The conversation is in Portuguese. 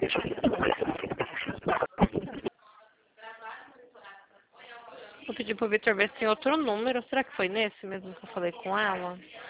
Vou pedir pro Vitor ver se tem outro número. Será que foi nesse mesmo que eu falei com ela?